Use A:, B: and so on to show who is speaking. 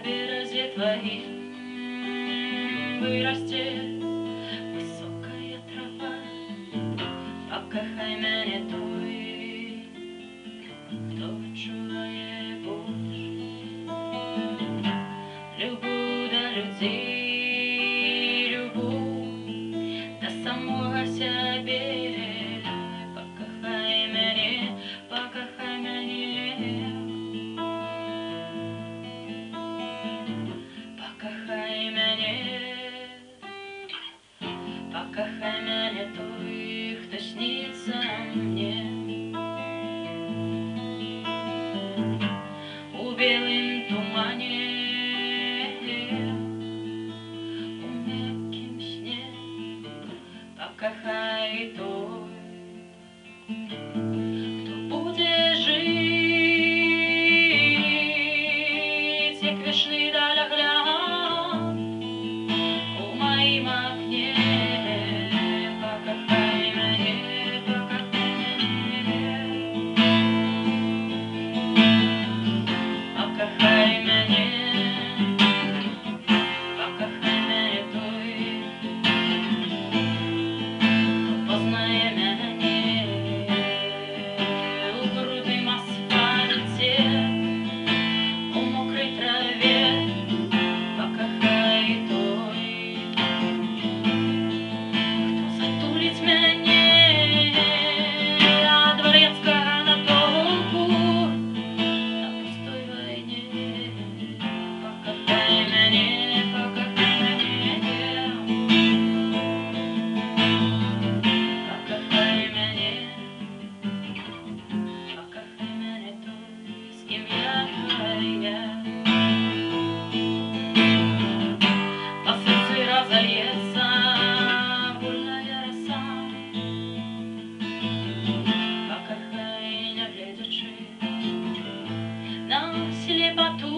A: березі твоїм виросте високая трава. Покохай мене той, хто чує боль, любов до людей, любов до самого себе. Покохай мене, покохай мене, покохай мене, покохай мене той, хто снится мне. У белым тумане, у мягким сне, покохай той, кто будет жить, як вишни даля гляд у моим окне. Покохай мене, покохай мене, покохай мене, покохай мене той, хто познає мене у бруднім асфальті, у мокрій траві. Покохай той, хто затулить мене от Дворецкого на толку на пустой войне. Покохай мене, покохай мене, покохай мене, покохай мене той, з ким я. По сердцу разольется вольная роса. Покохай, не глядячи на слепоту